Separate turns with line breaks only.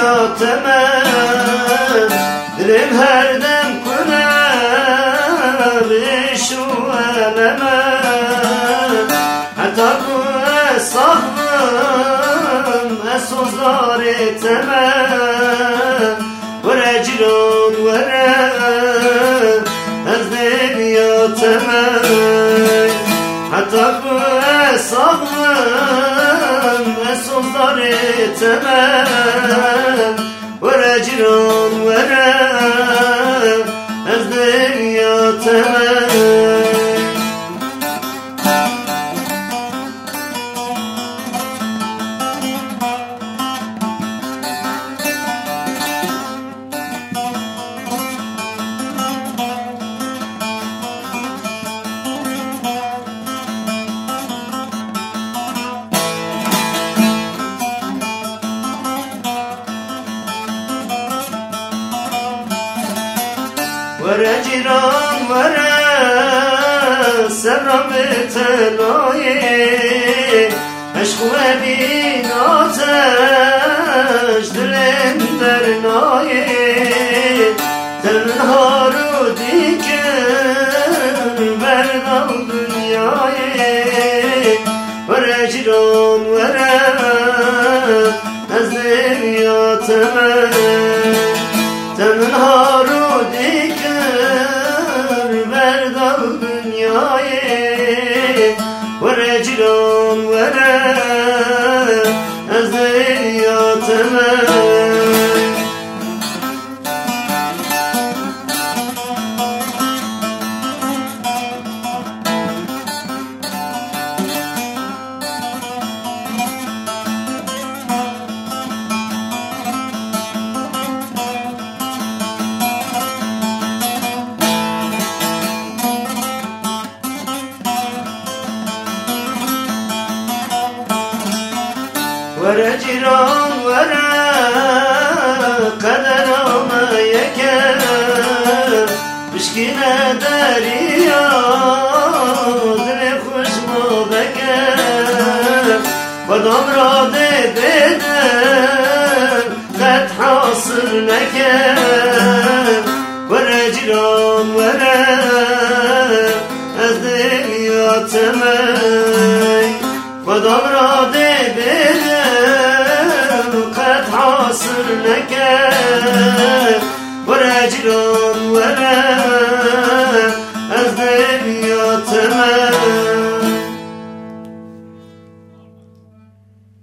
ادبیاتمه دلم هر دم کنه بیش و علمه حتی که صاحبم اسوزاری تمه وره جلون وره از دنیاتمه حتی که صاحبم اسوزاری تمه وره جلون وره از دنیاتمه ورا جيران ورا سرم تلاي عشق وبين آتش دلم در ناي تنها رو دیگر بردم دنیای ورا جيران ورا از دنیاتم تنها رو دیگر بردم دنیای ورا جیران ورا از دنیاتم ورا جيران ورا قدر ما يكر مشكلة دريا دل خوش ما بكر بدم را ديدن قد حاصل نكر ورا جيران ورا از دنياتم بدم را ديدن حاصل لك ورا جيران